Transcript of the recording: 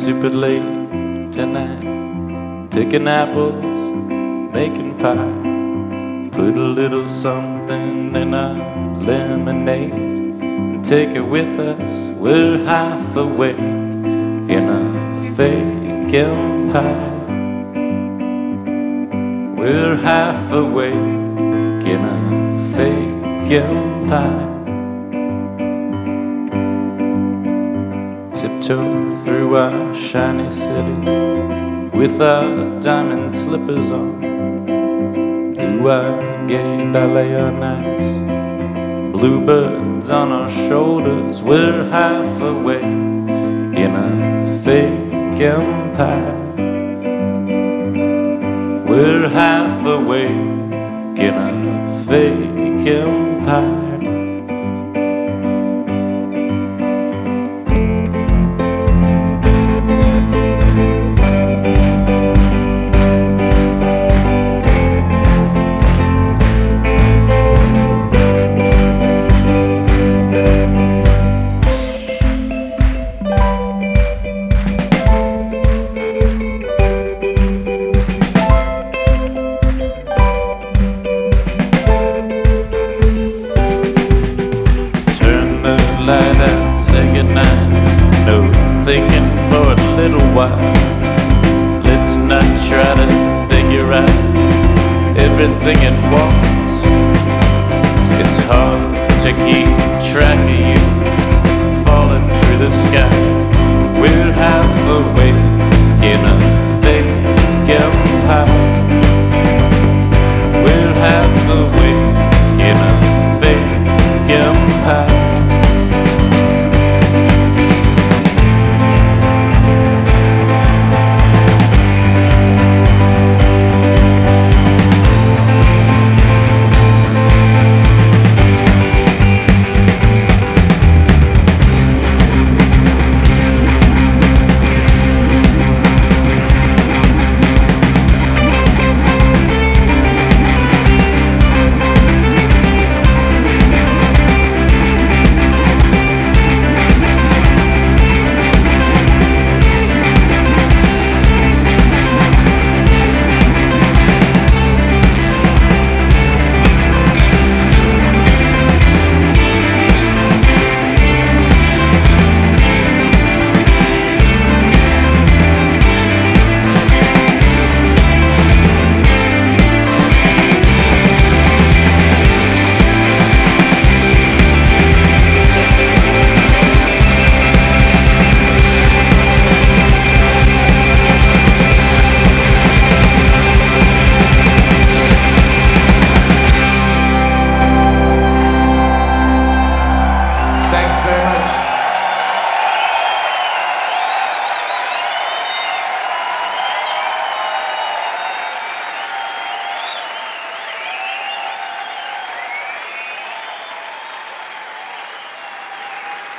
super late tonight, picking apples, making pie. Put a little something in our lemonade and take it with us. We're half awake in a fake empire. We're half awake in a fake empire. Tiptoe through our shiny city with our diamond slippers on. Do our gay ballet on ice, bluebirds on our shoulders. We're half awake in a fake empire. We're half awake in a fake empire. Say goodnight, no thinking for a little while. Let's not try to figure out everything at once. It's hard to keep track of you falling through the sky.